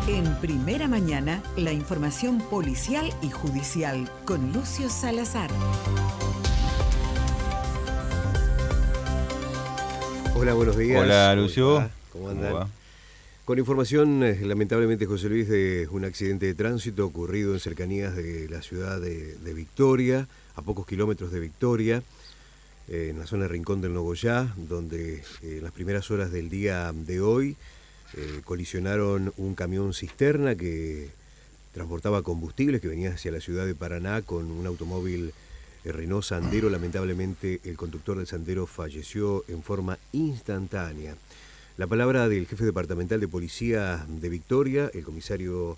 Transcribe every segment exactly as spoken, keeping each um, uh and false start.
En Primera Mañana, la información policial y judicial con Lucio Salazar. Hola, buenos días. Hola, Lucio. ¿Cómo andan? ¿Cómo va? Con información, eh, lamentablemente, José Luis, de un accidente de tránsito ocurrido en cercanías de la ciudad de, de Victoria, a pocos kilómetros de Victoria, eh, en la zona de Rincón del Nogoyá, donde eh, en las primeras horas del día de hoy eh, colisionaron un camión cisterna que transportaba combustibles, que venía hacia la ciudad de Paraná con un automóvil eh, Renault Sandero. Lamentablemente, el conductor del Sandero falleció en forma instantánea. La palabra del jefe departamental de policía de Victoria, el comisario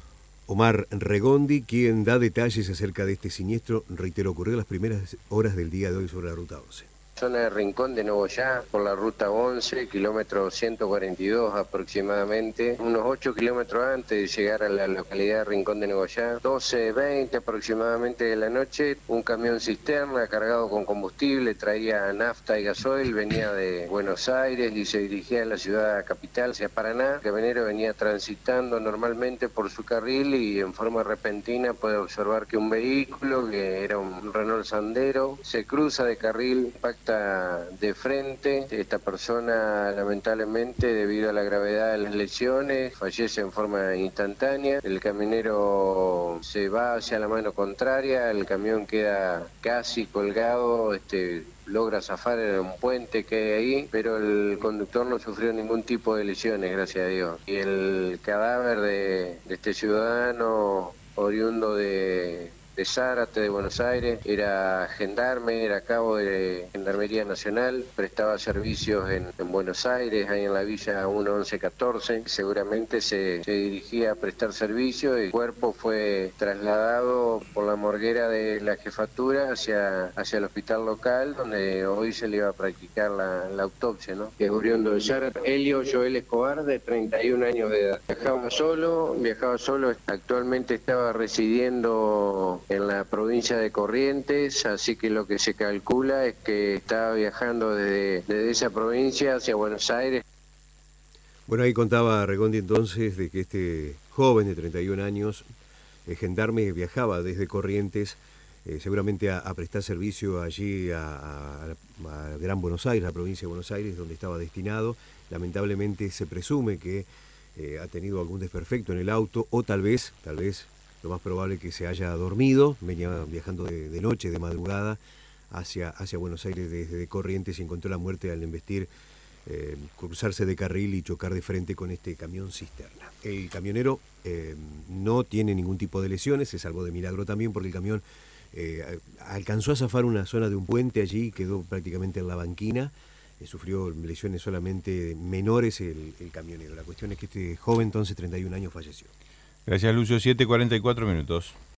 Omar Regondi, quien da detalles acerca de este siniestro. Reitero, ocurrió en las primeras horas del día de hoy sobre la ruta once. Zona de Rincón de Nogoyá, por la ruta once, kilómetro ciento cuarenta y dos aproximadamente, unos ocho kilómetros antes de llegar a la localidad de Rincón de Nogoyá, doce veinte aproximadamente de la noche, un camión cisterna cargado con combustible, traía nafta y gasoil, venía de Buenos Aires y se dirigía a la ciudad capital, hacia Paraná. El camionero venía transitando normalmente por su carril y en forma repentina puede observar que un vehículo, que era un Renault Sandero, se cruza de carril, impacta de frente. Esta persona, lamentablemente, debido a la gravedad de las lesiones, fallece en forma instantánea. El camionero se va hacia la mano contraria, el camión queda casi colgado, este logra zafar en un puente que hay ahí, pero el conductor no sufrió ningún tipo de lesiones, gracias a Dios. Y el cadáver de, de este ciudadano oriundo de de Zárate, de Buenos Aires, era gendarme, era cabo de Gendarmería Nacional, prestaba servicios en, en Buenos Aires, ahí en la villa uno once catorce, seguramente se, se dirigía a prestar servicio y el cuerpo fue trasladado por la morguera de la jefatura hacia, hacia el hospital local, donde hoy se le iba a practicar la, la autopsia, ¿no? Que es oriundo de Zárate, Helio Joel Escobar, de treinta y un años de edad. Viajaba solo, viajaba solo, actualmente estaba residiendo en la provincia de Corrientes, así que lo que se calcula es que estaba viajando desde, desde esa provincia hacia Buenos Aires. Bueno, ahí contaba Regondi entonces de que este joven de treinta y un años, el gendarme, viajaba desde Corrientes, eh, seguramente a, a prestar servicio allí a, a, a Gran Buenos Aires, la provincia de Buenos Aires, donde estaba destinado. Lamentablemente se presume que eh, ha tenido algún desperfecto en el auto, o tal vez, tal vez, lo más probable es que se haya dormido, venía viajando de, de noche, de madrugada, hacia, hacia Buenos Aires desde Corrientes y encontró la muerte al embestir, eh, cruzarse de carril y chocar de frente con este camión cisterna. El camionero eh, no tiene ningún tipo de lesiones, se salvó de milagro también porque el camión eh, alcanzó a zafar una zona de un puente allí, quedó prácticamente en la banquina, eh, sufrió lesiones solamente menores el, el camionero. La cuestión es que este joven, entonces, treinta y un años, falleció. Gracias, Lucio. siete cuarenta y cuatro minutos.